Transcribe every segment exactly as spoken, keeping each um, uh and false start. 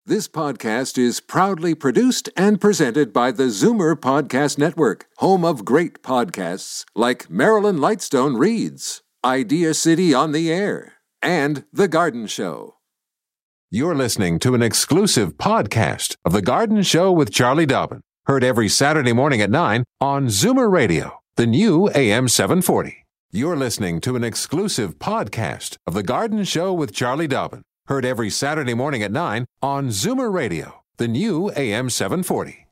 This podcast is proudly produced and presented by the Zoomer Podcast Network, home of great podcasts like Marilyn Lightstone Reads, Idea City on the Air, and The Garden Show. You're listening to an exclusive podcast of The Garden Show with Charlie Dobbin, heard every Saturday morning at nine on Zoomer Radio, the new A M seven forty. You're listening to an exclusive podcast of The Garden Show with Charlie Dobbin, heard every Saturday morning at nine on Zoomer Radio, the new A M seven forty.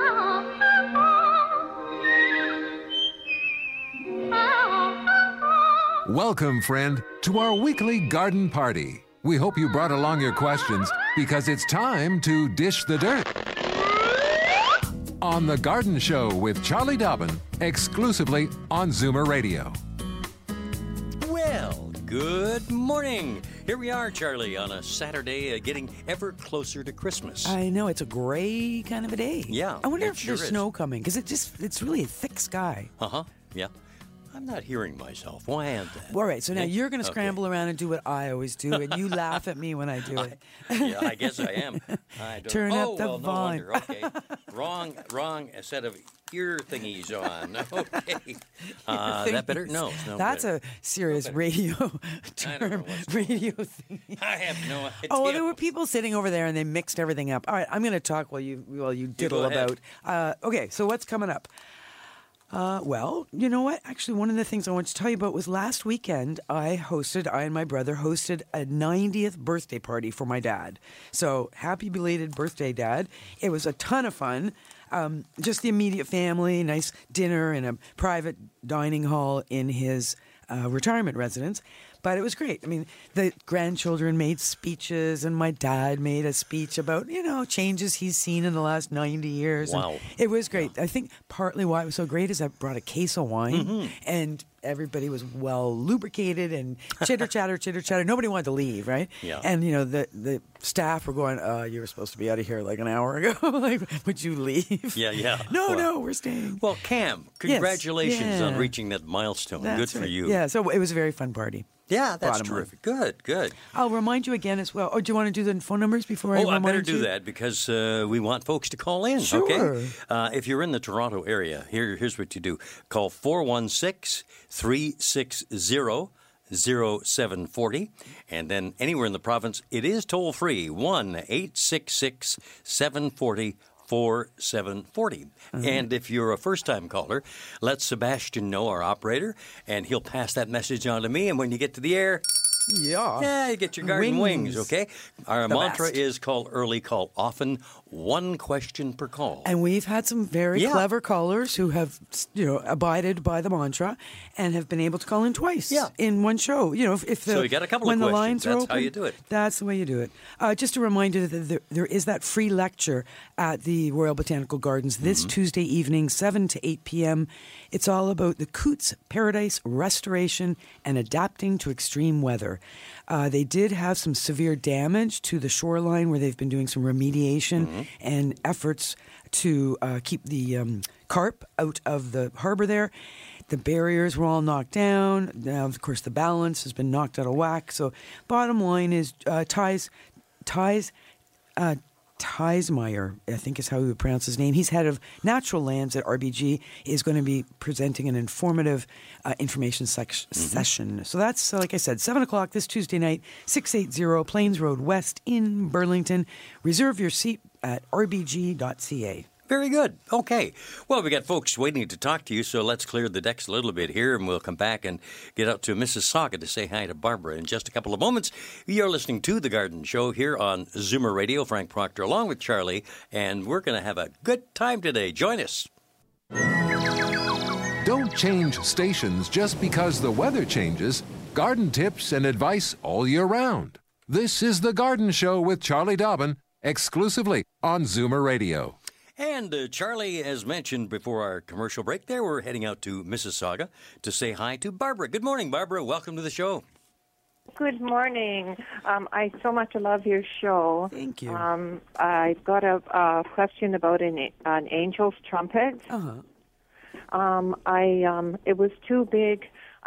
Welcome, friend, to our weekly garden party. We hope you brought along your questions because it's time to dish the dirt. On The Garden Show with Charlie Dobbin, exclusively on Zoomer Radio. Well, good morning. Here we are, Charlie, on a Saturday, uh, getting ever closer to Christmas. I know, it's a gray kind of a day. Yeah, I wonder it if sure there's is. snow coming, because it just, it's really a thick sky. Uh-huh, yeah. I'm not hearing myself. Why am that? All right, so now Okay. you're going to Okay. scramble around and do what I always do, and you laugh at me when I do it. Yeah, I guess I am. I don't, Turn oh, up the well, no volume. wonder. Okay. Wrong, wrong set of ear thingies on. Okay. Uh, that better? No, it's no That's good. a serious radio I don't know term. what's Radio thing. I have no idea. Oh, well, there were people sitting over there, and they mixed everything up. All right, I'm going to talk while you while you diddle go ahead. about. Uh, okay, so what's coming up? Uh, well, you know what? Actually, one of the things I wanted to tell you about was last weekend I hosted, I and my brother hosted a ninetieth birthday party for my dad. So happy belated birthday, Dad. It was a ton of fun. Um, just the immediate family, nice dinner in a private dining hall in his uh, retirement residence. But it was great. I mean, the grandchildren made speeches, and my dad made a speech about, you know, changes he's seen in the last ninety years. Wow. And it was great. Yeah. I think partly why it was so great is I brought a case of wine, mm-hmm. and everybody was well lubricated and chitter chatter, chitter chatter. Nobody wanted to leave, right? Yeah. And, you know, the, the staff were going, uh, you were supposed to be out of here like an hour ago. Like, would you leave? Yeah, yeah. No, well, no, we're staying. Well, Cam, congratulations yes. yeah. on reaching that milestone. That's Good for right. you. Yeah, so it was a very fun party. Yeah, that's Bottom line. terrific. Good, good. I'll remind you again as well. Oh, do you want to do the phone numbers before I Oh, remind I better you? do that because uh, we want folks to call in. Sure. Okay. Uh, if you're in the Toronto area, here, here's what you do: call four one six, three six zero, zero seven four zero, and then anywhere in the province, it is toll free one eight six six, seven four zero. four seven four zero. Mm-hmm. And if you're a first-time caller, let Sebastian know, our operator, and he'll pass that message on to me. And when you get to the air, yeah, yeah, you get your garden wings, Wings. okay? Our The mantra best. is call early, call often, one question per call. And we've had some very Yeah. clever callers who have, you know, abided by the mantra and have been able to call in twice Yeah. in one show. You know, if, if the So you got a couple of when the questions. lines are That's open, how you do it. That's the way you do it. Uh, just a reminder that there, there is that free lecture at the Royal Botanical Gardens this Mm-hmm. Tuesday evening, seven to eight p.m. It's all about the Coots Paradise restoration and adapting to extreme weather. Uh, they did have some severe damage to the shoreline where they've been doing some remediation Mm-hmm. and efforts to uh, keep the um, carp out of the harbor there. The barriers were all knocked down. Now, of course, the balance has been knocked out of whack. So bottom line is uh, Ties, Ties, uh, Teismeyer, I think is how he would pronounce his name. He's head of natural lands at R B G, is going to be presenting an informative uh, information sec- mm-hmm. session. So that's, uh, like I said, seven o'clock this Tuesday night, six eighty Plains Road West in Burlington. Reserve your seat at r b g dot c a. Very good. Okay. Well, we got folks waiting to talk to you, so let's clear the decks a little bit here, and we'll come back and get out to Mississauga to say hi to Barbara in just a couple of moments. You're listening to The Garden Show here on Zoomer Radio. Frank Proctor along with Charlie, and we're going to have a good time today. Join us. Don't change stations just because the weather changes. Garden tips and advice all year round. This is The Garden Show with Charlie Dobbin, exclusively on Zoomer Radio. And uh, Charlie, as mentioned before our commercial break there, we're heading out to Mississauga to say hi to Barbara. Good morning, Barbara. Welcome to the show. Good morning. Um, I so much love your show. Thank you. Um, I've got a, a question about an, an angel's trumpet. Uh-huh. Um, I um, it was too big.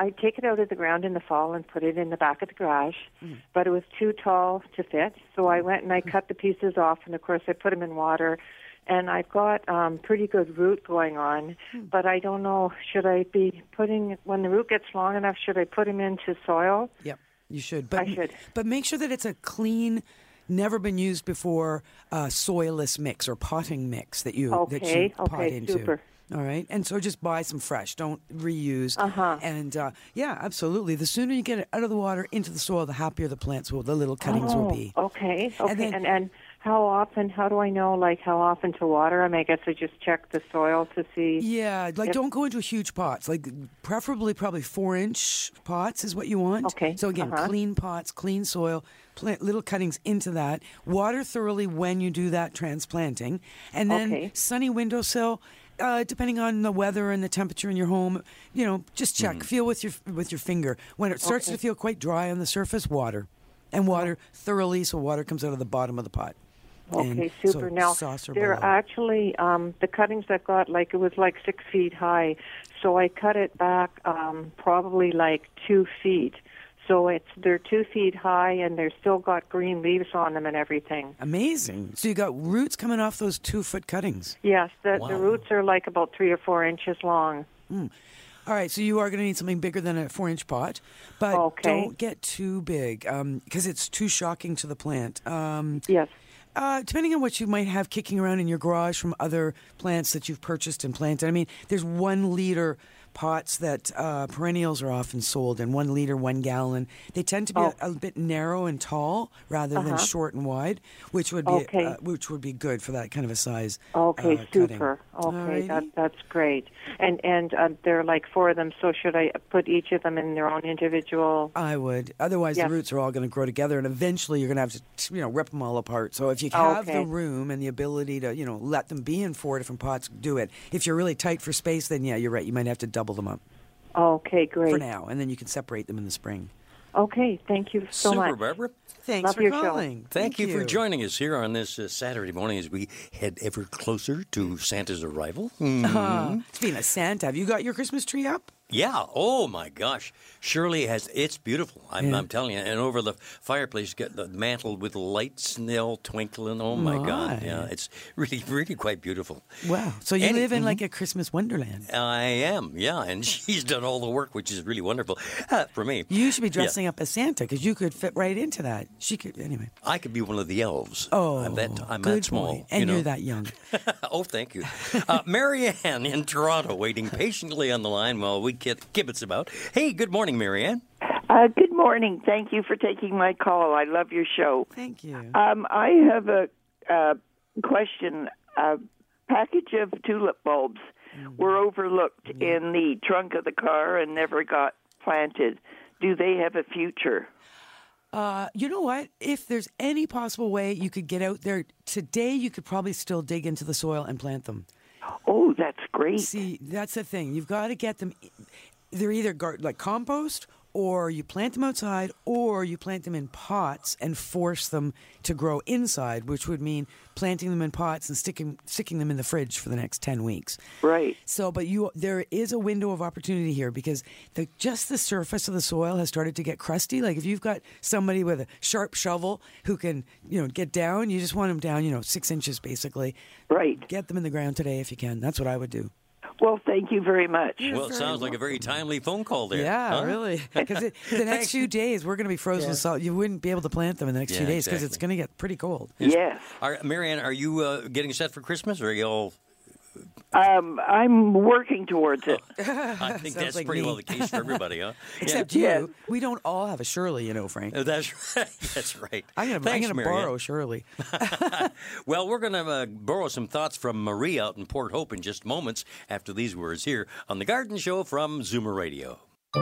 I take it out of the ground in the fall and put it in the back of the garage, mm. but it was too tall to fit. So I went and I cut the pieces off, and of course I put them in water. And I've got um, pretty good root going on, mm. but I don't know, should I be putting, when the root gets long enough, should I put them into soil? Yep, you should. But, I should. But make sure that it's a clean, never been used before uh, soilless mix or potting mix that you, okay, that you pot okay, into. Super. All right, and so just buy some fresh. Don't reuse. Uh-huh. And uh, yeah, absolutely. The sooner you get it out of the water into the soil, the happier the plants will, the little cuttings oh, will be. Okay, okay. And, then, and and how often? How do I know? Like how often to water? I mean, I guess I just check the soil to see. Yeah, like if, don't go into huge pots. Like preferably, probably four-inch pots is what you want. Okay. So again, uh-huh. clean pots, clean soil. Plant little cuttings into that. Water thoroughly when you do that transplanting, and then okay. sunny windowsill. Uh, depending on the weather and the temperature in your home, you know, just check. Mm. Feel with your with your finger. When it starts okay. to feel quite dry on the surface, water, and water oh. thoroughly, so water comes out of the bottom of the pot. Okay, and super. So now saucer they're below. actually um, the cuttings I've got. Like it was like six feet high, so I cut it back um, probably like two feet. So it's they're two feet high, and they're still got green leaves on them and everything. Amazing. So you got roots coming off those two-foot cuttings. Yes, the, wow. the roots are like about three or four inches long. Mm. All right, so you are going to need something bigger than a four-inch pot, but okay. don't get too big because um, it's too shocking to the plant. Um, yes. Uh, depending on what you might have kicking around in your garage from other plants that you've purchased and planted. I mean, there's one liter pots that uh, perennials are often sold in, one liter, one gallon. They tend to be oh. a, a bit narrow and tall rather uh-huh. than short and wide, which would be okay. uh, which would be good for that kind of a size. Okay, uh, super. Cutting. Okay, that, that's great. And and uh, there are like four of them. So should I put each of them in their own individual? I would. Otherwise, yes. the roots are all going to grow together, and eventually you're going to have to, you know, rip them all apart. So if you have okay. the room and the ability to, you know, let them be in four different pots, do it. If you're really tight for space, then yeah, you're right. You might have to double them up. Okay, great. For now, and then you can separate them in the spring. Okay, thank you so Super, much. Barbara. Thanks Love for your calling. show. Thank, Thank you, you for joining us here on this uh, Saturday morning as we head ever closer to Santa's arrival. Mm-hmm. Uh, speaking of Santa, have you got your Christmas tree up? Yeah. Oh my gosh. Shirley has. It's beautiful. I'm, Yeah. I'm telling you. And over the fireplace, got the mantle with lights and all twinkling. Oh my, My. God. Yeah. It's really, really quite beautiful. Wow. So you Any- live in mhm. like a Christmas wonderland. I am. Yeah. And she's done all the work, which is really wonderful uh, for me. You should be Yeah. dressing up as Santa because you could fit right into that. She could anyway. I could be one of the elves. Oh, I'm that. I'm good that small. boy. And you know? you're that young. Oh, thank you. Uh, Marianne in Toronto, waiting patiently on the line while we kid- kibitz about. Hey, good morning, Marianne. Uh, good morning. Thank you for taking my call. I love your show. Thank you. Um, I have a uh, question. A package of tulip bulbs mm-hmm. were overlooked mm-hmm. in the trunk of the car and never got planted. Do they have a future? Uh, you know what? If there's any possible way you could get out there today, you could probably still dig into the soil and plant them. Oh, that's great. See, that's the thing. You've got to get them. They're either gar- like compost, or you plant them outside, or you plant them in pots and force them to grow inside, which would mean planting them in pots and sticking sticking them in the fridge for the next ten weeks. Right. So, but you there is a window of opportunity here because the, just the surface of the soil has started to get crusty. Like if you've got somebody with a sharp shovel who can, you know, get down, you just want them down, you know, six inches basically. Right. Get them in the ground today if you can. That's what I would do. Well, thank you very much. Well, it sounds like a very timely phone call there. Yeah, huh? really. Because the next Thanks. few days, we're going to be frozen Yeah. with salt. You wouldn't be able to plant them in the next Yeah, few days because exactly. it's going to get pretty cold. Yes. Are, Marianne, are you uh, getting set for Christmas, or are you all... Um, I'm working towards it. I think Sounds that's like pretty me. well the case for everybody, huh? Except yeah. you. We don't all have a Shirley, you know, Frank. Uh, That's right. That's right. I'm going Thanks, to Marianne. borrow Shirley. Well, we're going to uh, borrow some thoughts from Marie out in Port Hope in just moments after these words here on The Garden Show from Zoomer Radio.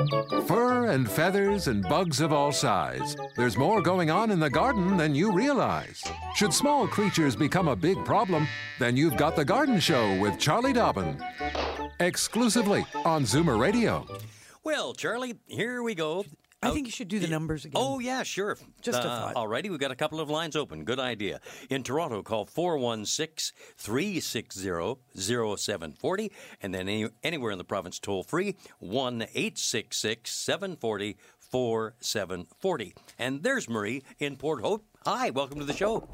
Fur and feathers and bugs of all size. There's more going on in the garden than you realize. Should small creatures become a big problem, then you've got The Garden Show with Charlie Dobbin. Exclusively on Zoomer Radio. Well, Charlie, here we go. I think you should do the numbers again. Oh, yeah, sure. Just a thought. All righty, we've got a couple of lines open. Good idea. In Toronto, call four one six, three six zero, zero seven four zero. And then any, anywhere in the province, toll free, one eight six six, seven four zero, four seven four zero. And there's Marie in Port Hope. Hi, welcome to the show.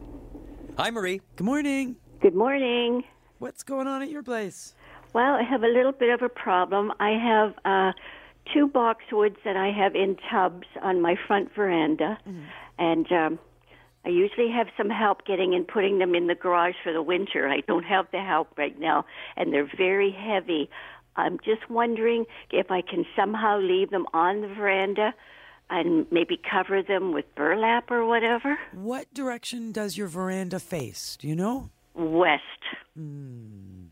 Hi, Marie. Good morning. Good morning. What's going on at your place? Well, I have a little bit of a problem. I have uh, two boxwoods that I have in tubs on my front veranda, mm-hmm. and um, I usually have some help getting and putting them in the garage for the winter. I don't have the help right now, and they're very heavy. I'm just wondering if I can somehow leave them on the veranda and maybe cover them with burlap or whatever. What direction does your veranda face? Do you know? West. Mm.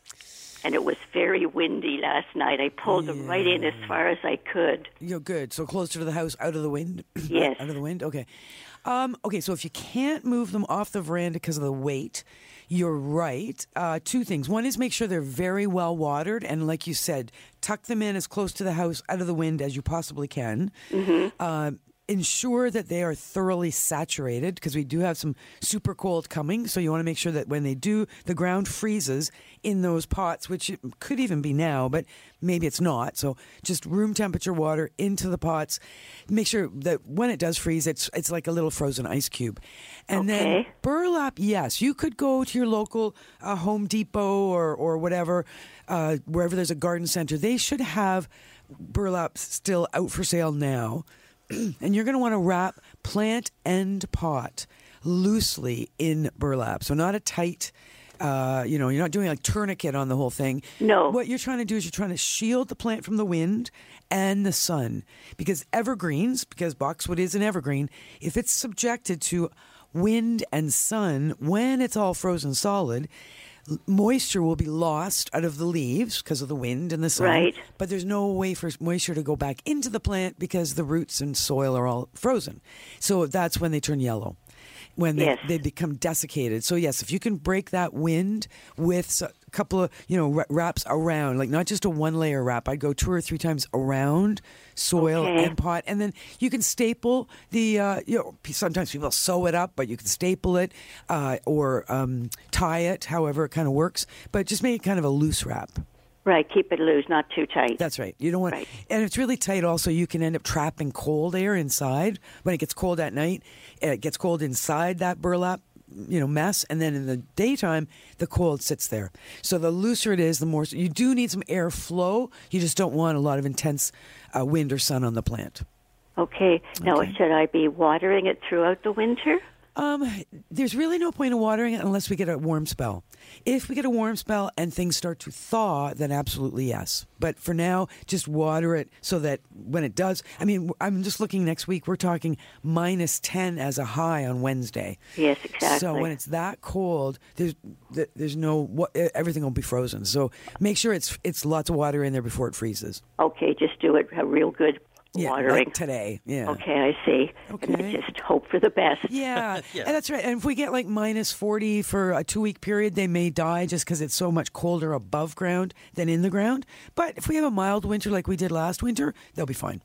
And it was very windy last night. I pulled yeah. them right in as far as I could. You're good. So closer to the house, out of the wind? Yes. Out of the wind? Okay. Um, okay, so if you can't move them off the veranda because of the weight, you're right. Uh, two things. One is make sure they're very well watered. And like you said, tuck them in as close to the house, out of the wind as you possibly can. Mm-hmm. Uh, ensure that they are thoroughly saturated because we do have some super cold coming. So you want to make sure that when they do, the ground freezes in those pots, which it could even be now, but maybe it's not. So just room temperature water into the pots. Make sure that when it does freeze, it's it's like a little frozen ice cube. And okay. then burlap, yes, you could go to your local uh, Home Depot or, or whatever, uh, wherever there's a garden center. They should have burlap still out for sale now. And you're going to want to wrap plant and pot loosely in burlap. So not a tight, uh, you know, you're not doing like tourniquet on the whole thing. No. What you're trying to do is you're trying to shield the plant from the wind and the sun. Because evergreens, because boxwood is an evergreen, if it's subjected to wind and sun, when it's all frozen solid, moisture will be lost out of the leaves because of the wind and the sun. Right. But there's no way for moisture to go back into the plant because the roots and soil are all frozen. So that's when they turn yellow, when they, yes. they become desiccated. So yes, if you can break that wind with a couple of, you know, wraps around, like not just a one layer wrap. I'd go two or three times around soil okay. and pot. And then you can staple the, uh, you know, sometimes people sew it up, but you can staple it uh, or um, tie it, however it kind of works. But just make it kind of a loose wrap. Right, keep it loose, not too tight. That's right. You don't want, right. And if it's really tight also, you can end up trapping cold air inside. When it gets cold at night, it gets cold inside that burlap, you know, mess, and then in the daytime, the cold sits there. So the looser it is, the more, you do need some air flow. You just don't want a lot of intense uh, wind or sun on the plant. Okay. Now, Okay. should I be watering it throughout the winter? Um, there's really no point in watering it unless we get a warm spell. If we get a warm spell and things start to thaw, then absolutely yes. But for now, just water it so that when it does, I mean, I'm just looking next week, we're talking minus ten as a high on Wednesday. Yes, exactly. So when it's that cold, there's there's no, everything will be frozen. So make sure it's it's lots of water in there before it freezes. Okay, just do it a real good Yeah, watering. like today. Yeah. Okay, I see. Okay. And just hope for the best. Yeah, Yeah. and that's right. And if we get like minus forty for a two-week period, they may die just because it's so much colder above ground than in the ground. But if we have a mild winter like we did last winter, they'll be fine.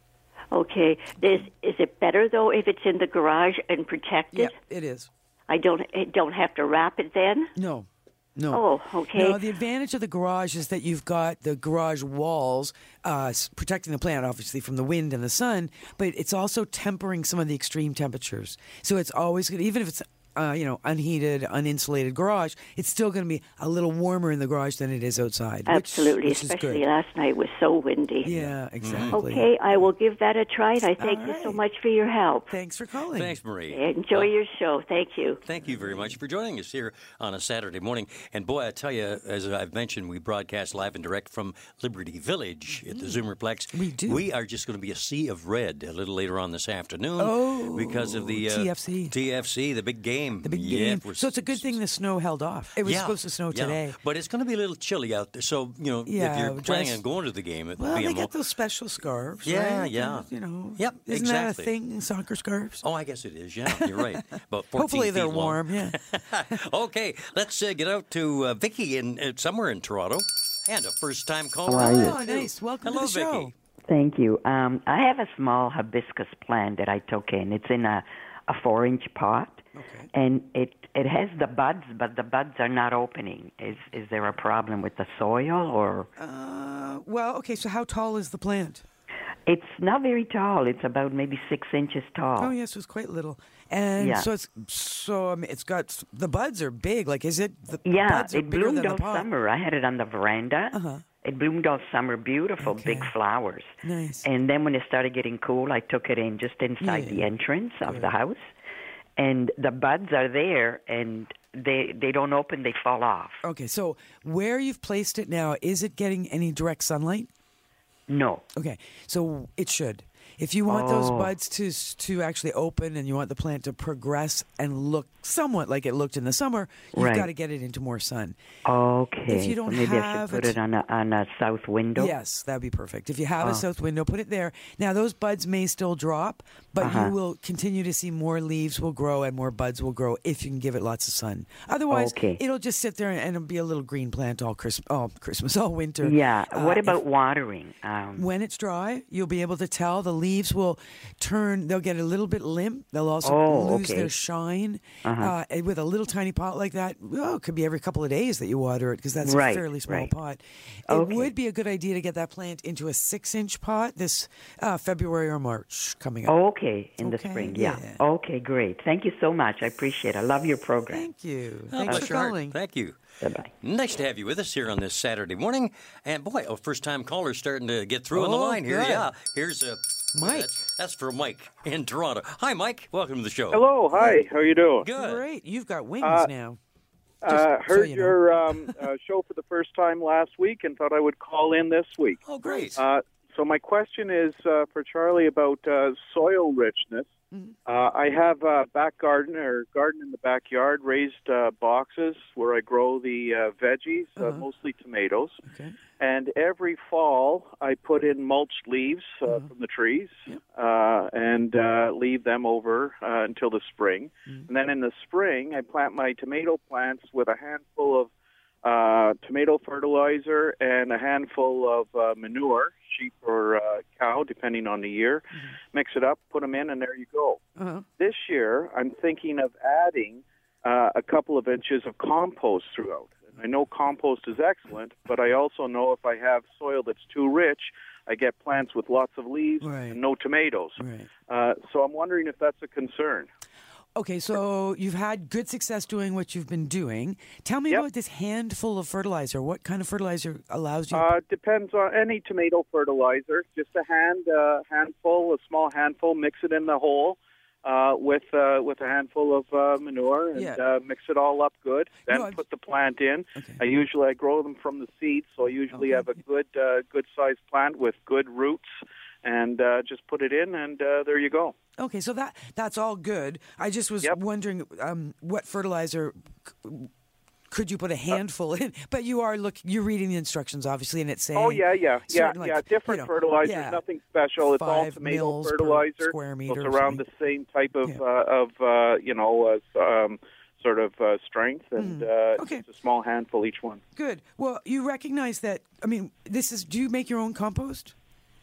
Okay. Is is it better though if it's in the garage and protected? Yeah, it is. I don't I don't have to wrap it then? No. No. Oh, okay. No, the advantage of the garage is that you've got the garage walls uh, s- protecting the plant, obviously, from the wind and the sun, but it's also tempering some of the extreme temperatures. So it's always good, even if it's uh, you know, unheated, uninsulated garage, it's still going to be a little warmer in the garage than it is outside. Absolutely, which, which especially is good. last night was so windy. Yeah, exactly. Okay, I will give that a try, and I thank All you so right. much for your help. Thanks for calling. Thanks, Marie. Enjoy Well, your show. Thank you. Thank you very much for joining us here on a Saturday morning. And boy, I tell you, as I've mentioned, we broadcast live and direct from Liberty Village at the Zoomerplex. We do. We are just going to be a sea of red a little later on this afternoon Oh, because of the uh, T F C. T F C, the big game. The big Yeah, game. we're So it's a good thing the snow held off. It was yeah, supposed to snow yeah. today. But it's going to be a little chilly out there. So, you know, Yeah, if you're dress- planning on going to the game at Well, the they B M O. get those special scarves, Yeah, right? yeah. You know. Yep, Isn't exactly. that a thing, soccer scarves? Oh, I guess it is. Yeah, you're right. About fourteen Hopefully they're feet long. warm, yeah. Okay, let's uh, get out to uh, Vicky in uh, somewhere in Toronto, and a first-time caller. How are you? Oh, nice. Welcome Hello, to the show. Vicky. Thank you. Um, I have a small hibiscus plant that I took in. It's in a, a four-inch pot, Okay. and it it has the buds, but the buds are not opening. Is is there a problem with the soil, or? Uh, well, okay, so how tall is the plant? It's not very tall. It's about maybe six inches tall. Oh, yes, it's quite little. And Yeah. so it's so I mean, it's got the buds are big. Like, is it the Yeah, buds are it bigger bloomed than the all pot? summer. I had it on the veranda. Uh-huh. It bloomed all summer, beautiful, Okay. big flowers. Nice. And then when it started getting cool, I took it in just inside Yeah. the entrance of Good. the house. And the buds are there, and they they don't open, they fall off. Okay, so where you've placed it now, is it getting any direct sunlight? No. Okay, so it should. If you want those Oh. buds to to actually open and you want the plant to progress and look somewhat like it looked in the summer, you've Right. got to get it into more sun. Okay. If you don't so maybe I have should put it- it on a on a south window. Yes, that'd be perfect. If you have Oh. a south window, put it there. Now, those buds may still drop, but Uh-huh. you will continue to see more leaves will grow and more buds will grow if you can give it lots of sun. Otherwise, Okay. it'll just sit there and it'll be a little green plant all Christmas, all Christmas, all winter. Yeah. Uh, what if- about watering? Um, when it's dry, you'll be able to tell the leaves will turn, they'll get a little bit limp. They'll also Oh, lose okay. their shine. Uh-huh. Uh, and with a little tiny pot like that, oh, it could be every couple of days that you water it because that's Right, a fairly small right. pot. It Okay. would be a good idea to get that plant into a six inch pot this uh, February or March coming up. okay, in Okay, the spring. Yeah. yeah. Okay, great. Thank you so much. I appreciate it. I love your program. Thank you. Oh, Thanks bless for your heart. calling. Thank you. Bye-bye. Nice to have you with us here on this Saturday morning. And boy, a first time caller starting to get through on the Oh, line here. good. Yeah. Here's uh, Mike. That's, that's for Mike in Toronto. Hi, Mike. Welcome to the show. Hello, hi. How you doing? Good. Great. You've got wings Uh, now. Uh, so heard you know. your um, uh, show for the first time last week and thought I would call in this week. Oh, great. Uh, so my question is uh, for Charlie about uh, soil richness. Mm-hmm. Uh, I have a back garden or garden in the backyard, raised uh, boxes where I grow the uh, veggies, uh, Uh-huh. mostly tomatoes. Okay. And every fall, I put in mulched leaves uh, Uh-huh. from the trees Yep. uh, and uh, leave them over uh, until the spring. Mm-hmm. And then in the spring, I plant my tomato plants with a handful of uh, tomato fertilizer and a handful of uh, manure, sheep or uh, cow, depending on the year. Mm-hmm. Mix it up, put them in, and there you go. Uh-huh. This year, I'm thinking of adding uh, a couple of inches of compost throughout. I know compost is excellent, but I also know if I have soil that's too rich, I get plants with lots of leaves Right. and no tomatoes. Right. Uh, so I'm wondering if that's a concern. Okay, so you've had good success doing what you've been doing. Tell me Yep. about this handful of fertilizer. What kind of fertilizer allows you? Uh, depends on any tomato fertilizer. Just a hand, uh, handful, a small handful. Mix it in the hole uh, with uh, with a handful of uh, manure and Yeah. uh, mix it all up good. Then No, I've- put the plant in. Okay. I usually I grow them from the seeds, so I usually Okay. have a good uh, good sized plant with good roots, and uh, just put it in, and uh, there you go. Okay, so that that's all good. I just was Yep. wondering um, what fertilizer c- could you put a handful in? But you are look you're reading the instructions obviously, and it's saying Oh yeah, yeah, yeah, certain, like, yeah. Different you know, fertilizers, yeah, nothing special. It's all five tomato mils per fertilizer. square So meter it's or around the something. same type of Yeah. uh, of uh, you know uh, s- um, sort of uh, strength, and uh, Okay. just a small handful each one. Good. Well, you recognize that. I mean, this is. Do you make your own compost?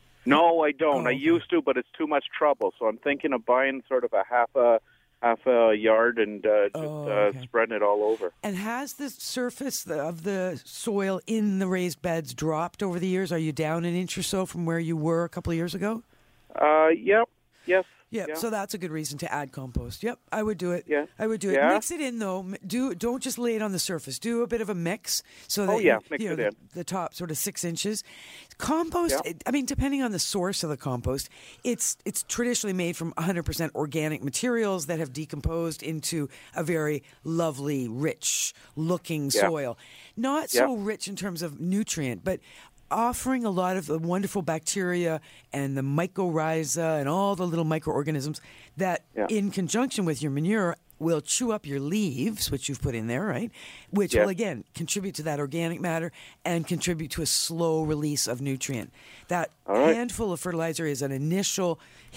No, I don't. Oh, I okay. used to, but it's too much trouble. So I'm thinking of buying sort of a half a half a yard and uh, just Oh, uh, okay. spreading it all over. And has the surface of the soil in the raised beds dropped over the years? Are you down an inch or so from where you were a couple of years ago? Uh, yep, yes. Yeah, yeah. so that's a good reason to add compost. Yep, I would do it. Yeah. I would do it. Yeah. Mix it in though. M- Do don't just lay it on the surface. Do a bit of a mix so that Oh, yeah, you, mix you know, it the, in. the top sort of six inches. Compost. Yeah. it- I mean, depending on the source of the compost, it's it's traditionally made from one hundred percent organic materials that have decomposed into a very lovely, rich looking Yeah. soil. Not Yeah. so rich in terms of nutrient, but offering a lot of the wonderful bacteria and the mycorrhiza and all the little microorganisms that, Yeah. in conjunction with your manure, will chew up your leaves, which you've put in there, right? Which Yes. will, again, contribute to that organic matter and contribute to a slow release of nutrient. That All right. handful of fertilizer is an initial hit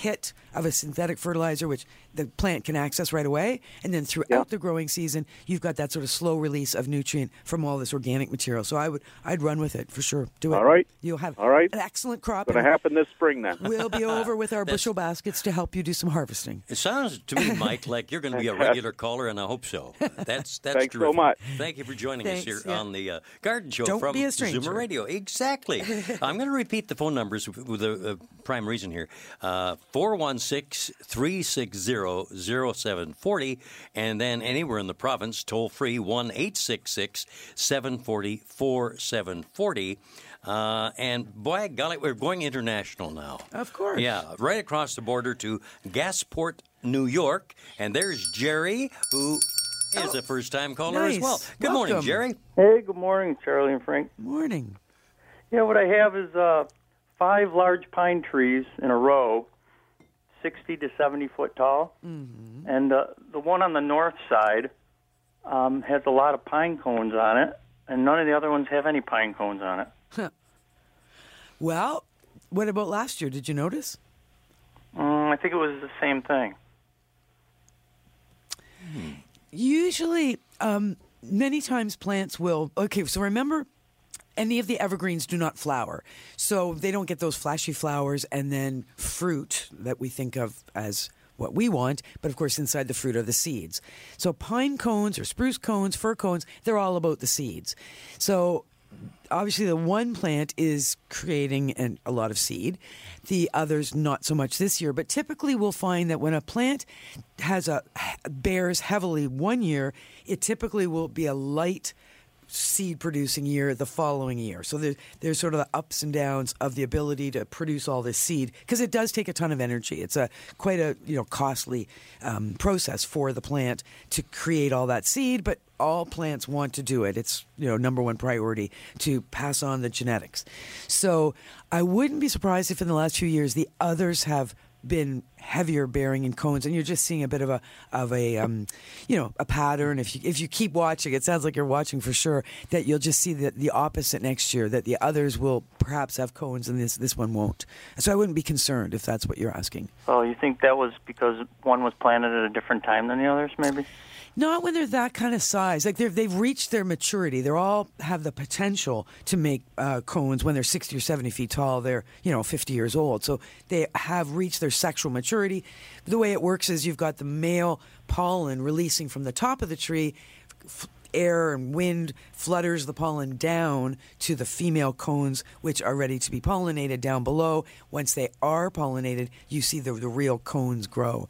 of a synthetic fertilizer, which the plant can access right away. And then throughout Yeah. the growing season, you've got that sort of slow release of nutrient from all this organic material. So I would, I'd run with it for sure. Do it. All right. You'll have All right. an excellent crop. Going to and happen this spring then. We'll be over with our bushel baskets to help you do some harvesting. It sounds to me, Mike, like you're going to be a regular caller, and I hope so. That's that's Thanks so terrific. much. Thank you for joining Thanks, us here yeah. on the uh, Garden Show Don't from be a stranger. Zoomer Radio. Exactly. I'm going to repeat the phone numbers with a, a prime reason here: uh, four one six, three six zero, zero seven four zero, and then anywhere in the province, toll free one eight six six, seven four zero, four seven four zero. Uh, and boy, golly, we're going international now. Of course. Yeah, right across the border to Gasport, New York. And there's Jerry, who is a first-time caller nice. as well. Good morning, Welcome. Jerry. Hey, good morning, Charlie and Frank. Morning. Yeah, what I have is uh, five large pine trees in a row, sixty to seventy foot tall. Mm-hmm. And uh, the one on the north side um, has a lot of pine cones on it, and none of the other ones have any pine cones on it. Well, what about last year? Did you notice? Mm, I think it was the same thing. Usually, um, many times plants will. Okay, so remember, any of the evergreens do not flower. So they don't get those flashy flowers and then fruit that we think of as what we want. But of course, inside the fruit are the seeds. So pine cones or spruce cones, fir cones, they're all about the seeds. So obviously, the one plant is creating an, a lot of seed. The others, not so much this year. But typically, we'll find that when a plant has a bears heavily one year, it typically will be a light seed-producing year the following year. So there, there's sort of the ups and downs of the ability to produce all this seed, because it does take a ton of energy. It's a quite a you know costly um, process for the plant to create all that seed, but all plants want to do it. It's you know number one priority to pass on the genetics. So I wouldn't be surprised if in the last few years the others have been heavier bearing in cones, and you're just seeing a bit of a of a um, you know a pattern. If you if you keep watching, it sounds like you're watching for sure. That you'll just see the the opposite next year. That the others will perhaps have cones, and this this one won't. So I wouldn't be concerned if that's what you're asking. Oh, you think that was because one was planted at a different time than the others, maybe? Not when they're that kind of size. Like they've they've reached their maturity. They all have the potential to make uh, cones when they're sixty or seventy feet tall. They're you know fifty years old, so they have reached their sexual maturity. The way it works is you've got the male pollen releasing from the top of the tree. F- air and wind flutters the pollen down to the female cones, which are ready to be pollinated down below. Once they are pollinated, you see the the real cones grow.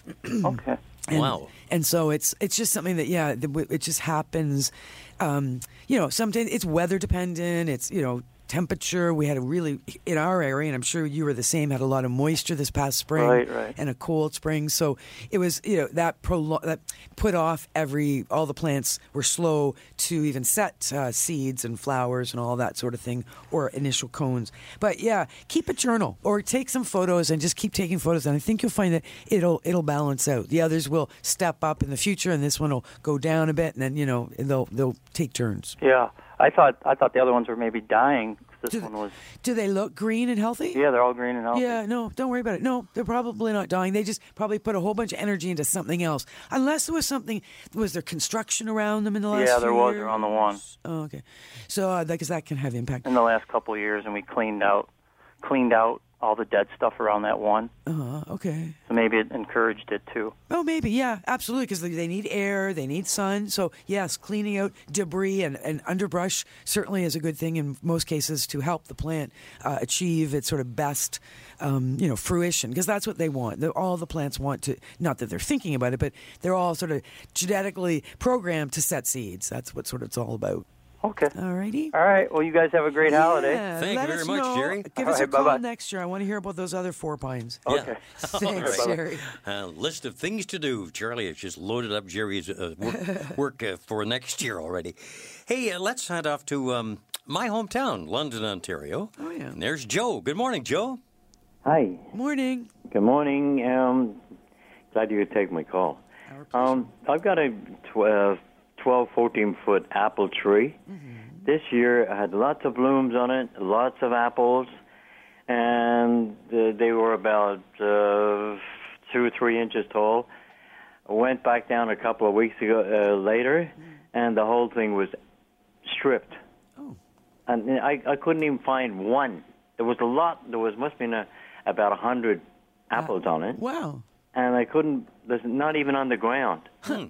Okay. And, Wow. And so it's it's just something that, yeah, it just happens. Um, you know, sometimes it's weather dependent. It's, you know, temperature. We had a really, in our area, and I'm sure you were the same, had a lot of moisture this past spring. Right, right. And a cold spring. So it was, you know, that, prolo- that put off every, all the plants were slow to even set uh, seeds and flowers and all that sort of thing, or initial cones. But yeah, keep a journal or take some photos and just keep taking photos. And I think you'll find that it'll, it'll balance out. The others will step up in the future, and this one will go down a bit, and then, you know, they'll, they'll take turns. Yeah. I thought I thought the other ones were maybe dying. This Do, one was. do they look green and healthy? Yeah, they're all green and healthy. Yeah, no, don't worry about it. No, they're probably not dying. They just probably put a whole bunch of energy into something else. Unless there was something, was there construction around them in the last Yeah, few there was years? around the one. Oh, okay. So, uh, because that can have impact. In the last couple of years, and we cleaned out cleaned out all the dead stuff around that one. Uh, okay. So maybe it encouraged it too. Oh, maybe, yeah, absolutely, because they need air, they need sun. So, yes, cleaning out debris and, and underbrush certainly is a good thing in most cases to help the plant uh, achieve its sort of best, um, you know, fruition, because that's what they want. They're, all the plants want to, not that they're thinking about it, but they're all sort of genetically programmed to set seeds. That's what sort of it's all about. Okay. All righty. All right. Well, you guys have a great Yeah, holiday. Thank let you very us much, know. Jerry. Give All us right, a call bye-bye. next year. I want to hear about those other four pines. Okay. Thanks, Bye-bye. Jerry. A list of things to do. Charlie has just loaded up Jerry's uh, work, work uh, for next year already. Hey, uh, let's head off to um, my hometown, London, Ontario. Oh, yeah. And there's Joe. Good morning, Joe. Hi. Morning. Good morning. Um, glad you could take my call. Um, I've got a twelve, twelve, fourteen foot apple tree. Mm-hmm. This year I had lots of blooms on it, lots of apples, and uh, they were about uh, two or three inches tall. I went back down a couple of weeks ago uh, later, mm. and the whole thing was stripped. Oh. And I, I couldn't even find one. There was a lot. There was must have been a, about a hundred apples uh, on it. Wow. And I couldn't. There's not even on the ground. Hmm.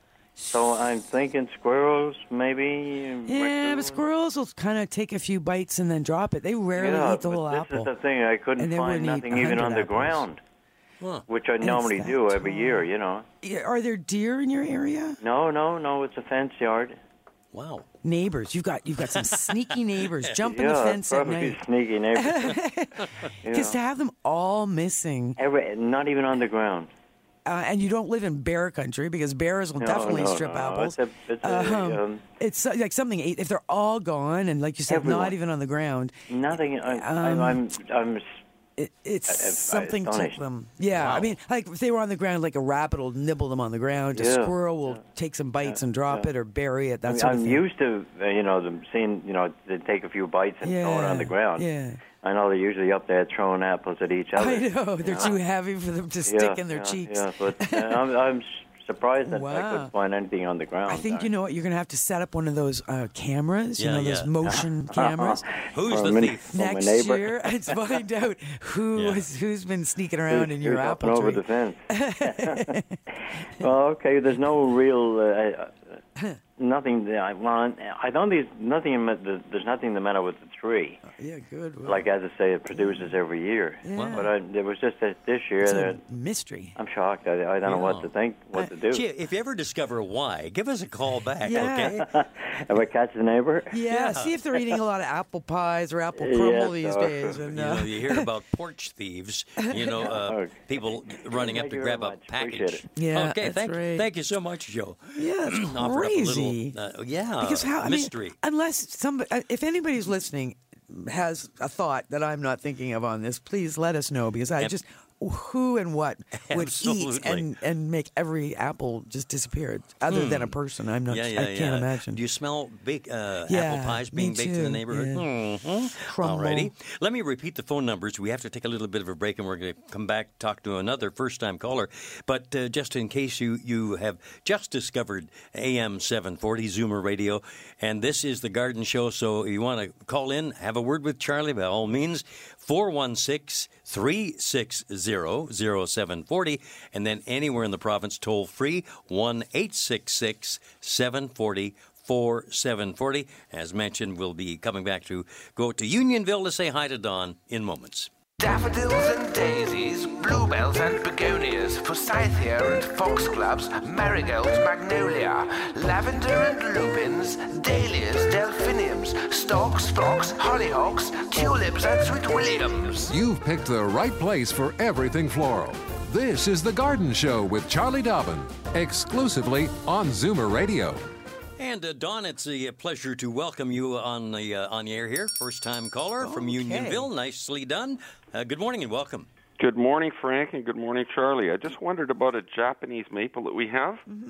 So I'm thinking squirrels, maybe. Yeah, but squirrels will kind of take a few bites and then drop it. They rarely yeah, eat the whole this apple. This is the thing. I couldn't find nothing even on the apples. ground, huh. which I and normally do every tall. year, you know. Are there deer in your area? No, no, no. It's a fence yard. Wow. Neighbors. You've got you've got some sneaky neighbors jumping yeah, the fence at probably night. Sneaky neighbors. Because to have them all missing. Every, not even on the ground. Uh, and you don't live in bear country because bears will no, definitely no, strip no, apples. It's, a, it's, a, um, um, it's like something, if they're all gone and like you said, everyone. not even on the ground. Nothing. I, um, I'm, I'm, I'm It, it's I, I, something astonished. to them. Yeah, Wow. I mean, like if they were on the ground, like a rabbit will nibble them on the ground. A Yeah, squirrel will yeah. take some bites Yeah, and drop yeah. it or bury it. That I mean, sort of I'm thing. used to, uh, you know, them seeing, you know, they take a few bites and yeah, throw it on the ground. Yeah, I know they're usually up there throwing apples at each other. I know they're you too heavy for them to stick yeah, in their yeah, cheeks. Yeah, but uh, I'm, I'm surprised that I Wow. couldn't find anything on the ground. I think there. you know what you're going to have to set up one of those uh, cameras. You Yeah, know yeah. those motion cameras. Who's From the a min- thief? from a Next neighbor. year, let's find out who Yeah. was, who's been sneaking around Who's- in your who's up apple and over tree. the fence. Well, okay. There's no real. Uh, uh, nothing. I, well, I don't think there's nothing. There's nothing the matter with the tree. Yeah, good. Well, Like as I say, it produces every year. Yeah. But I, there was just that this year it's that a mystery. I'm shocked. I, I don't know what Yeah. to think, what to do. Gee, if you ever discover why, give us a call back, Yeah. okay? Have I catch the neighbor? Yeah, Yeah. see if they're eating a lot of apple pies or apple Yes, crumble these uh, days. And, You uh, know, you hear about porch thieves, you know, uh, Okay. people running up Thank to you grab very a much. Appreciate package. it. Yeah, okay, that's thank, right. thank you so much, Joe. yeah, it's Offered up a crazy. little, uh, yeah, because how, I mystery. mean, unless somebody, uh, if anybody's listening has a thought that I'm not thinking of on this, please let us know because I Ab- just who and what would eat Absolutely. and, and make every apple just disappear other than a person. I'm not. yeah, yeah, I can't yeah. imagine. Do you smell bake, uh, Yeah, apple pies me being baked in the too, neighborhood? yeah. Mm-hmm. Crumble. Alrighty. Let me repeat the phone numbers. We have to take a little bit of a break, and we're going to come back talk to another first-time caller. But uh, just in case you, you have just discovered A M seven forty Zoomer Radio, and this is the Garden Show, so you want to call in, have a word with Charlie, by all means, four one six, three six zero, zero seven four zero, and then anywhere in the province, toll free, one eight six six, seven four zero, four seven four zero. As mentioned, we'll be coming back to go to Unionville to say hi to Don in moments. Daffodils and daisies, bluebells and begonias, forsythia and foxgloves, marigolds, magnolia, lavender and lupins, dahlias, delphiniums, stalks, phlox, hollyhocks, tulips and sweet williams. You've picked the right place for everything floral. This is The Garden Show with Charlie Dobbin, exclusively on Zoomer Radio. And uh, Don, it's a pleasure to welcome you on the uh, on the air here. First time caller from Okay. Unionville. Nicely done. Uh, good morning and welcome. Good morning, Frank, and good morning, Charlie. I just wondered about a Japanese maple that we have. Mm-hmm.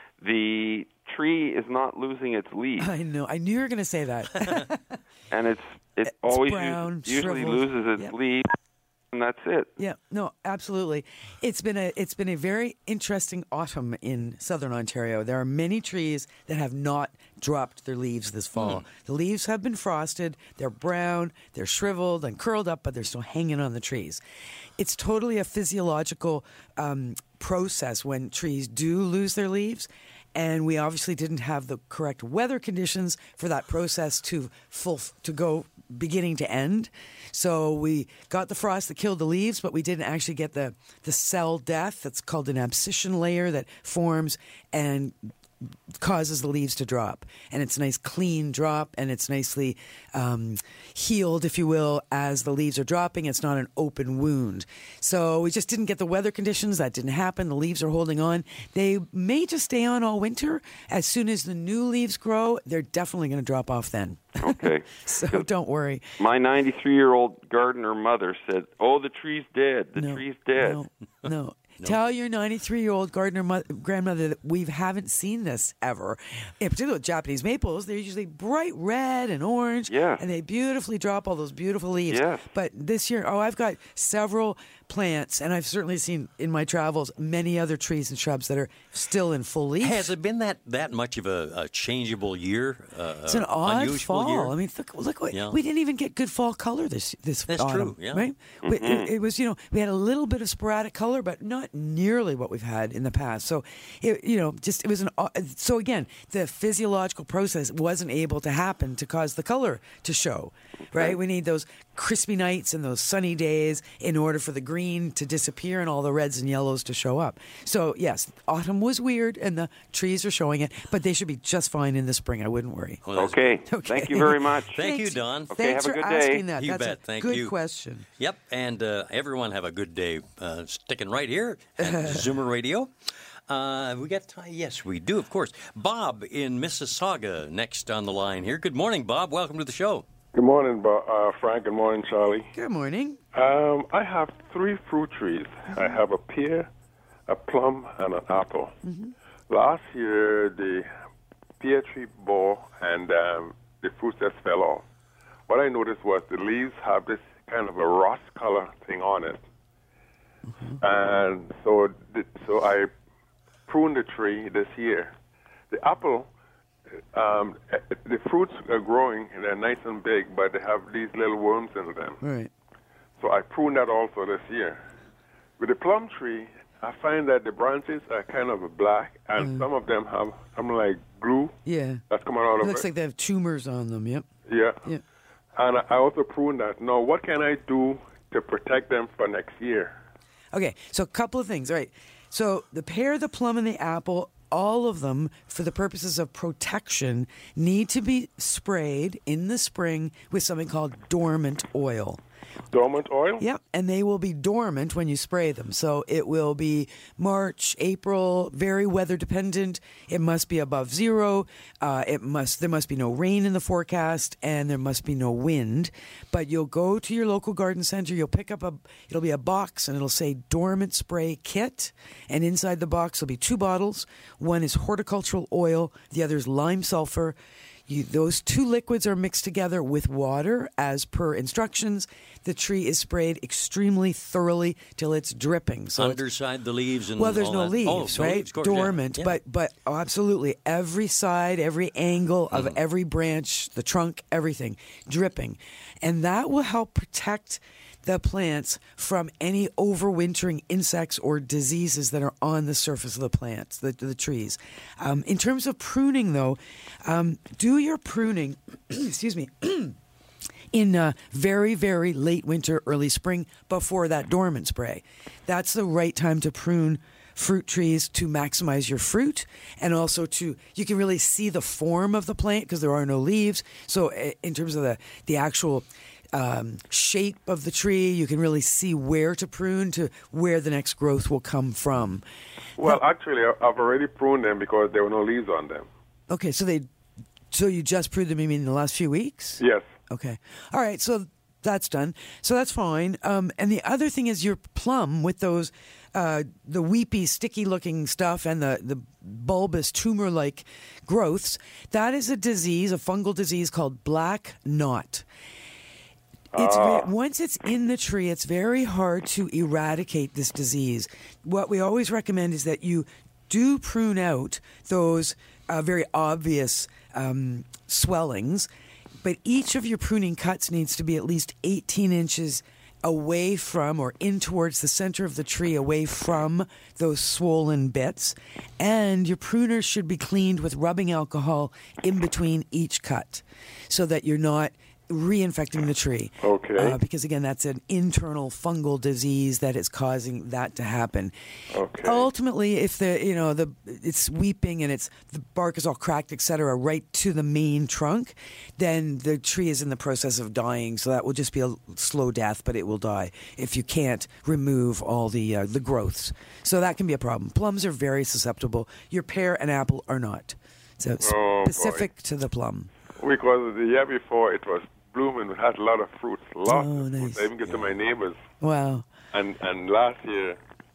The tree is not losing its leaves, I know. I knew you were going to say that. and it's it It's always brown, us- usually shriveled. loses its Yep. leaves, and that's it. Yeah, no, absolutely. It's been a it's been a very interesting autumn in southern Ontario. There are many trees that have not dropped their leaves this fall. The leaves have been frosted, they're brown, they're shriveled and curled up, but they're still hanging on the trees. It's totally a physiological um, process when trees do lose their leaves. And we obviously didn't have the correct weather conditions for that process to full to go beginning to end. So we got the frost that killed the leaves, but we didn't actually get the, the cell death. That's called an abscission layer that forms and causes the leaves to drop. And it's a nice clean drop, and it's nicely um, healed, if you will, as the leaves are dropping. It's not an open wound. So we just didn't get the weather conditions. That didn't happen. The leaves are holding on. They may just stay on all winter. As soon as the new leaves grow, they're definitely going to drop off then. Okay. So don't worry. My ninety-three-year-old gardener mother said, "Oh, the tree's dead. The No, tree's dead." No, no. Tell your ninety-three-year-old gardener mo- grandmother that we haven't seen this ever. In particular with Japanese maples, they're usually bright red and orange, Yeah. and they beautifully drop all those beautiful leaves. Yes. But this year, oh, I've got several plants, and I've certainly seen in my travels many other trees and shrubs that are still in full leaf. Has it been that, that much of a, a changeable year? Uh, It's an odd unusual fall. year? I mean, look, look what, Yeah. we didn't even get good fall color this this That's autumn. true, yeah. Right? We- Mhm. It, it was, you know, we had a little bit of sporadic color, but not nearly what we've had in the past. So, it, you know, just it was an. o- So again, the physiological process wasn't able to happen to cause the color to show. Right? We need those crispy nights and those sunny days in order for the green to disappear and all the reds and yellows to show up. So yes, autumn was weird and the trees are showing it, but they should be just fine in the spring. I wouldn't worry. Okay. Thank you very much. Thank you, Don. Okay, Thanks have a for good day. asking that. You That's bet. a Thank good you. question. Yep, and uh, everyone have a good day uh, sticking right here at Zoomer Radio. Uh, we got time? Yes, we do, of course. Bob in Mississauga next on the line here. Good morning, Bob. Welcome to the show. Good morning, Bo- uh, Frank. Good morning, Charlie. Good morning. Um, I have three fruit trees. I have a pear, a plum, and an apple. Mm-hmm. Last year, the pear tree bore and um, the fruits just fell off. What I noticed was the leaves have this kind of a rust color thing on it. Mm-hmm. And so, th- so I pruned the tree this year. The apple, um, the fruits are growing and they're nice and big, but they have these little worms in them. Right. So I pruned that also this year. With the plum tree, I find that the branches are kind of black, and Mm. some of them have something like glue Yeah. that's coming out It of looks it. like they have tumors on them. Yep. Yeah. Yeah. And I also pruned that. Now, what can I do to protect them for next year? Okay, so a couple of things. All right. So the pear, the plum, and the apple, all of them, for the purposes of protection, need to be sprayed in the spring with something called dormant oil. Dormant oil? Yep, and they will be dormant when you spray them. So it will be March, April, very weather dependent. It must be above zero. Uh, it must there must be no rain in the forecast, and there must be no wind. But you'll go to your local garden center. You'll pick up a. It'll be a box, and it'll say dormant spray kit. And inside the box will be two bottles. One is horticultural oil. The other is lime sulfur. You, those two liquids are mixed together with water as per instructions. The tree is sprayed extremely thoroughly till it's dripping. So it's, Underside the leaves and well, there's all no that. leaves, Oh, no right? leaves, of course, yeah. Dormant, Yeah. but but oh, absolutely every side, every angle of Mm-hmm. every branch, the trunk, everything dripping, and that will help protect the plants from any overwintering insects or diseases that are on the surface of the plants, the, the trees. Um, in terms of pruning, though, um, do your pruning, excuse me, in uh, very, very late winter, early spring, before that dormant spray. That's the right time to prune fruit trees to maximize your fruit, and also to, you can really see the form of the plant because there are no leaves. So uh, in terms of the, the actual Um, shape of the tree, you can really see where to prune to where the next growth will come from. Well, actually, I- I've already pruned them because there were no leaves on them. Okay, so they, so you just pruned them, you mean in the last few weeks? Yes. Okay. All right, so that's done. So that's fine. Um, and the other thing is your plum with those, uh, the weepy, sticky-looking stuff and the, the bulbous tumor-like growths, that is a disease, a fungal disease called black knot. It's Ah. ve- once it's in the tree, it's very hard to eradicate this disease. What we always recommend is that you do prune out those uh, very obvious um, swellings, but each of your pruning cuts needs to be at least eighteen inches away from or in towards the center of the tree, away from those swollen bits. And your pruners should be cleaned with rubbing alcohol in between each cut so that you're not reinfecting the tree. Okay. Uh, because again, that's an internal fungal disease that is causing that to happen. Okay. Ultimately, if the you know the it's weeping and it's the bark is all cracked, et cetera, right to the main trunk, then the tree is in the process of dying. So that will just be a slow death, but it will die if you can't remove all the uh, the growths. So that can be a problem. Plums are very susceptible. Your pear and apple are not. So Oh, specific to the plum. Because the year before it was blooming, it had a lot of fruits, lots Oh, of fruits. nice. I even get to my neighbors. Wow. And and last year,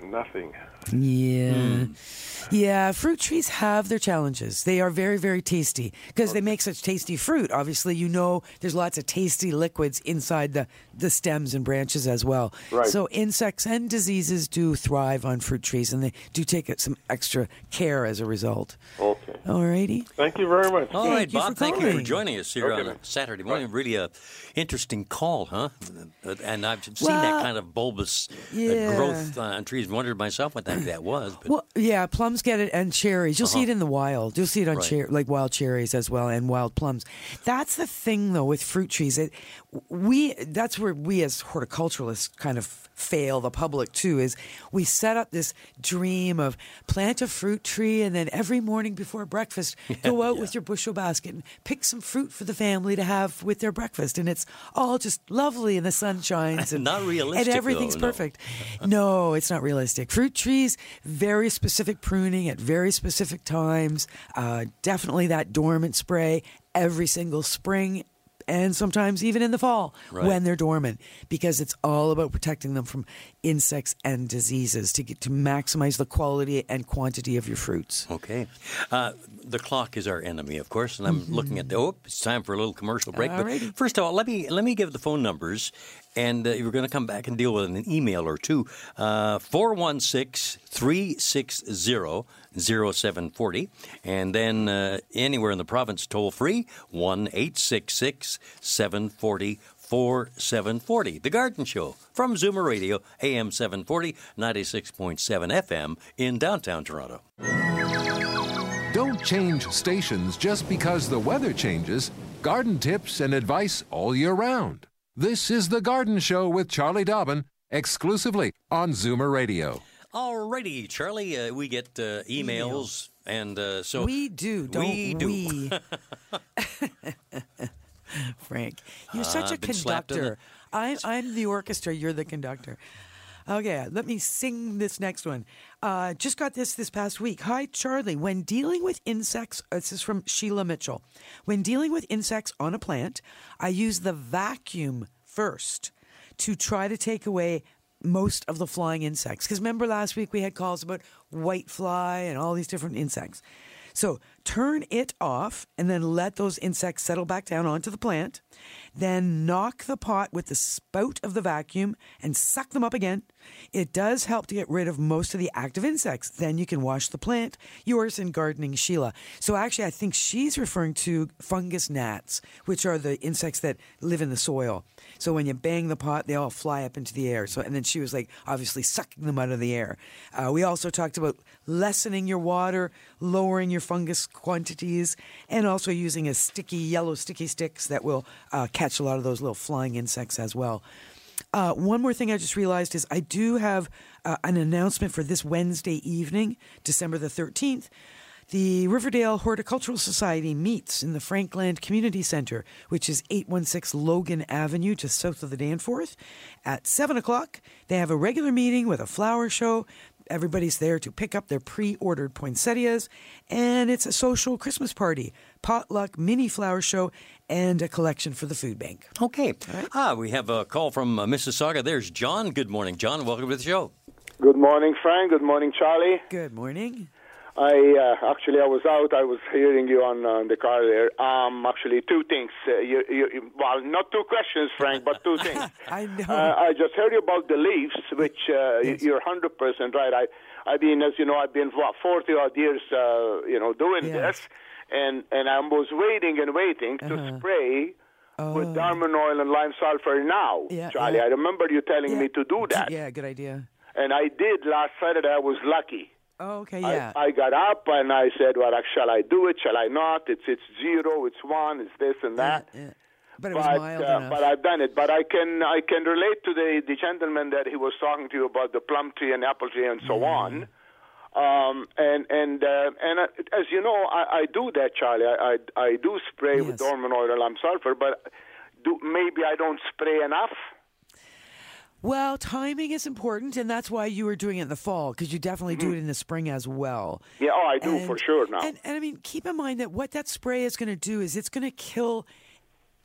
nothing. Yeah. Mm. Yeah, fruit trees have their challenges. They are very, very tasty because okay. they make such tasty fruit. Obviously, you know there's lots of tasty liquids inside the, the stems and branches as well. Right. So insects and diseases do thrive on fruit trees, and they do take some extra care as a result. Okay. All righty. Thank you very much. All thank right, you Bob, for thank you for calling. joining us here Okay, on man. a Saturday morning. Really a interesting call, huh? And I've seen Well, that kind of bulbous uh, yeah. growth uh, on trees. Wondered myself what that, that was. But Well, yeah, plums get it, and cherries. You'll Uh-huh. see it in the wild. You'll see it on Right. cher- like wild cherries as well, and wild plums. That's the thing, though, with fruit trees. It, we that's where we as horticulturalists kind of fail the public too. Is we set up this dream of plant a fruit tree, and then every morning before breakfast, Yeah, go out yeah. with your bushel basket and pick some fruit for the family to have with their breakfast, and it's all just lovely, and the sun shines, and Not realistic, and everything's though, no. perfect. No, it's not realistic. Fruit trees, very specific pruning at very specific times. Uh, definitely that dormant spray every single spring, and sometimes even in the fall Right. when they're dormant, because it's all about protecting them from insects and diseases to get to maximize the quality and quantity of your fruits. Okay. Uh, the clock is our enemy, of course, and I'm Mm-hmm. looking at the. Oh, it's time for a little commercial break. Alrighty. But first of all, let me let me give the phone numbers, and uh, we're going to come back and deal with an email or two. Uh, four one six, three six zero, zero seven four zero, and then uh, anywhere in the province, toll free one eight six six, seven four zero, four seven four zero. The Garden Show from Zoomer Radio, A M seven forty, ninety-six point seven F M in downtown Toronto. Don't change stations just because the weather changes. Garden tips and advice all year round. This is The Garden Show with Charlie Dobbin, exclusively on Zoomer Radio. Alrighty, Charlie, uh, we get uh, emails, and uh, so we do, don't we? Do. we? Frank, you're such Uh, a been slapped in conductor. I'm, I'm the orchestra. You're the conductor. Okay, let me sing this next one. Uh, just got this this past week. Hi, Charlie. When dealing with insects, uh, this is from Sheila Mitchell. When dealing with insects on a plant, I use the vacuum first to try to take away most of the flying insects. Because remember last week we had calls about whitefly and all these different insects. So turn it off and then let those insects settle back down onto the plant. Then knock the pot with the spout of the vacuum and suck them up again. It does help to get rid of most of the active insects. Then you can wash the plant. Yours in Gardening, Sheila. So actually, I think she's referring to fungus gnats, which are the insects that live in the soil. So when you bang the pot, they all fly up into the air. So and then she was like, obviously sucking them out of the air. Uh, we also talked about lessening your water, lowering your fungus quantities, and also using a sticky, yellow sticky sticks that will uh, catch a lot of those little flying insects as well. Uh, one more thing I just realized is I do have uh, an announcement for this Wednesday evening, December the thirteenth. The Riverdale Horticultural Society meets in the Frankland Community Centre, which is eight one six Logan Avenue, just south of the Danforth, at seven o'clock. They have a regular meeting with a flower show. Everybody's there to pick up their pre-ordered poinsettias, and it's a social Christmas party, potluck, mini flower show, and a collection for the food bank. Okay. Right. Ah, we have a call from uh, Mississauga. There's John. Good morning, John. Welcome to the show. Good morning, Frank. Good morning, Charlie. Good morning. I uh, actually I was out. I was hearing you on uh, the car there. Um, actually, two things. Uh, you, you, well, not two questions, Frank, but two things. I know. Uh, I just heard you about the leaves, which uh, yes. You're one hundred percent right. I, I've been, as you know, I've been what forty odd years, uh, you know, doing yes. this, and and I was waiting and waiting to uh-huh. spray. Oh. With Darman oil and lime sulfur now, yeah, Charlie. Yeah. I remember you telling yeah. me to do that. Yeah, good idea. And I did last Saturday. I was lucky. Oh, okay, yeah. I, I got up and I said, well, shall I do it? Shall I not? It's it's zero, it's one, it's this and that. Yeah, yeah. But it was but, mild uh, enough. But I've done it. But I can I can relate to the, the gentleman that he was talking to you about the plum tree and apple tree and so mm. on. Um, and and uh, and uh, as you know, I, I do that, Charlie. I I, I do spray yes. with Dorman oil and lime sulfur, but do, maybe I don't spray enough. Well, timing is important, and that's why you were doing it in the fall, because you definitely mm-hmm. do it in the spring as well. Yeah, oh, I do and, for sure now. And, and I mean, keep in mind that what that spray is going to do is it's going to kill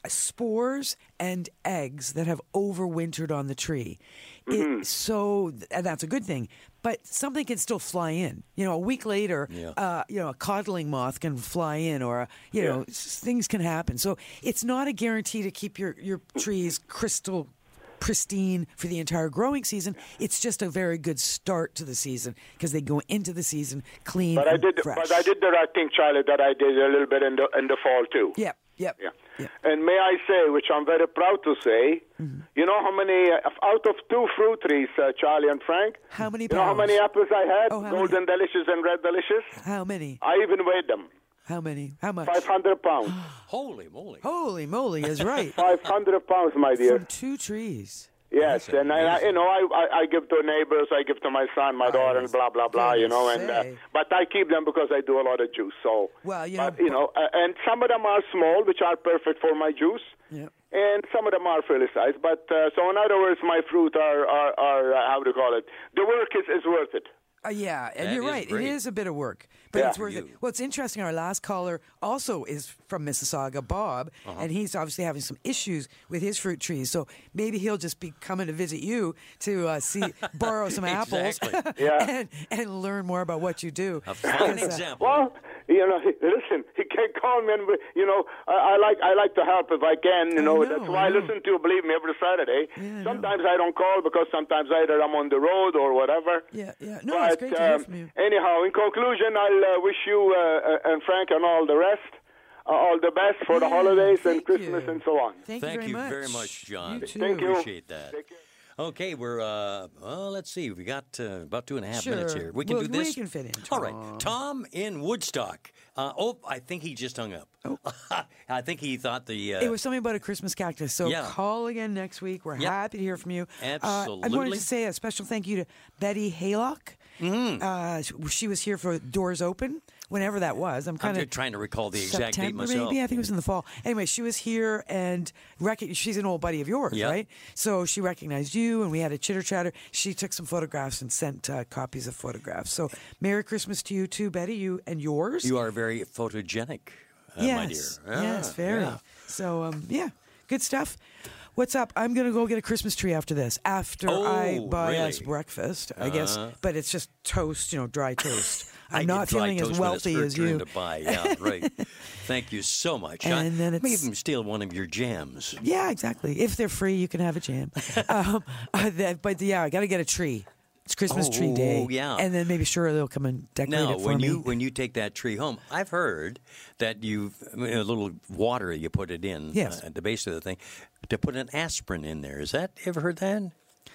spores and eggs that have overwintered on the tree. Mm-hmm. It, so, and that's a good thing. But something can still fly in. You know, a week later, Yeah. uh, you know, a codling moth can fly in, or a, you Yeah. know, s- things can happen. So it's not a guarantee to keep your your trees crystal pristine for the entire growing season. It's just a very good start to the season because they go into the season clean But I and did, fresh. but I did the right thing, Charlie. That I did a little bit in the in the fall too. Yep, yep. Yeah. And may I say, which I'm very proud to say, Mm-hmm. you know how many uh, out of two fruit trees, uh, Charlie and Frank? How many You know how pounds? many apples I had? Oh, how Golden Delicious and Red Delicious. How many? I even weighed them. How many? How much? Five hundred pounds. Holy moly! Holy moly is right. Five hundred pounds, my dear. From two trees. Yes, and I, I- you know, I, I I give to neighbors, I give to my son, my daughter, and blah blah blah. You know, and uh, say. but I keep them because I do a lot of juice. So, Well, you but, know, you know, uh, and some of them are small, which are perfect for my juice. Yep. And some of them are fairly sized, but uh, so in other words, my fruit are are, are uh, how do you call it? The work is, is worth it. Uh, yeah, and That you're is right. great. It is a bit of work, but Yeah. it's worth it. Well, it's interesting. Our last caller also is from Mississauga, Bob, Uh-huh. and he's obviously having some issues with his fruit trees. So maybe he'll just be coming to visit you to uh, see, borrow some apples, Exactly. Yeah. and, and learn more about what you do. A fine Because, uh, example. Well, you know, listen, he can't call me, and you know, I, I like I like to help if I can. You I know, know, that's why I I, know. listen to you, believe me, every Saturday. Yeah, I know. Sometimes I don't call because sometimes either I'm on the road or whatever. Yeah, yeah. No, but, it's great to hear um, from you. Anyhow, in conclusion, I'll uh, wish you uh, uh, and Frank and all the rest uh, all the best for the Yeah, holidays and thank Christmas you. and so on. Thank, Thank you you very very much. much, John. You too. Thank you. Appreciate that. Take care. Okay, we're uh, well. Let's see. We got uh, about two and a half Sure. minutes here. We can Well, do this. we can fit in, All right, Tom. Tom in Woodstock. Uh, oh, I think he just hung up. Oh. I think he thought the. Uh, It was something about a Christmas cactus. So Yeah. call again next week. We're Yep. happy to hear from you. Uh, I Absolutely. wanted to say a special thank you to Betty Haylock. Mhm. Uh, sh- she was here for Doors Open, whenever that was. I'm I'm kind just of trying to recall the exact date September, myself. maybe. I think it was in the fall. Anyway, she was here, and rec- she's an old buddy of yours, Yeah. right? So she recognized you, and we had a chitter chatter. She took some photographs and sent uh, copies of photographs. So Merry Christmas to you too, Betty. You and yours. You are very photogenic, uh, yes, my dear. yes, Ah, very. yeah. So um, yeah, good stuff. What's up? I'm gonna go get a Christmas tree after this. After I Oh, buy really? us breakfast, I guess. Uh-huh. But it's just toast, you know, dry toast. I I'm get not dry feeling as toast when it's wealthy her as turn you. To buy. Yeah, right. Thank you so much. I And then may it's- even steal one of your jams. Yeah, exactly. If they're free, you can have a jam. um, uh, that, but yeah, I got to get a tree. It's Christmas tree day. Oh, yeah. And then maybe sure they'll come and decorate Now, it for when me. you when you take that tree home, I've heard that you a little water you put it in Yes. uh, at the base of the thing to put an aspirin in there. Is that ever heard that?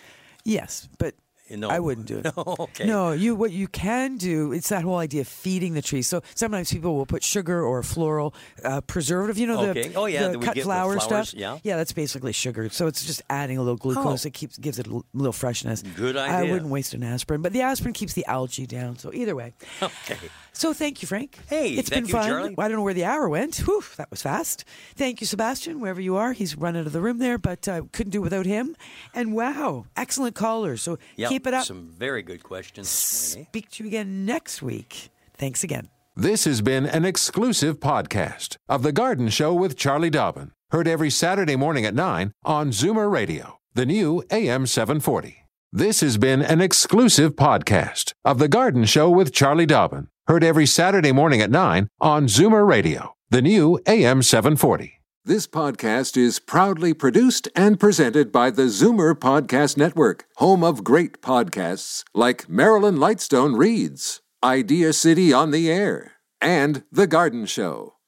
Yes, but No, I wouldn't do it. No, okay. No, you what you can do, it's that whole idea of feeding the tree. So sometimes people will put sugar or a floral uh, preservative, you know, Okay. the, Oh, yeah, the that we cut get with flower flowers, stuff. yeah. Yeah, that's basically sugar. So it's just adding a little glucose. Oh. It keeps gives it a l- little freshness. Good I idea. wouldn't waste an aspirin, but the aspirin keeps the algae down. So either way. Okay. So thank you, Frank. Hey, it's thank been you, fun. Charlie. I don't know where the hour went. Whew, that was fast. Thank you, Sebastian, wherever you are. He's run out of the room there, but uh, couldn't do it without him. And wow, excellent callers. So Yep, keep it up. Some very good questions. Speak to you again next week. Thanks again. This has been an exclusive podcast of The Garden Show with Charlie Dobbin. Heard every Saturday morning at nine on Zoomer Radio, the new A M seven forty. This has been an exclusive podcast of The Garden Show with Charlie Dobbin. Heard every Saturday morning at nine on Zoomer Radio, the new A M seven forty. This podcast is proudly produced and presented by the Zoomer Podcast Network, home of great podcasts like Marilyn Lightstone Reads, Idea City on the Air, and The Garden Show.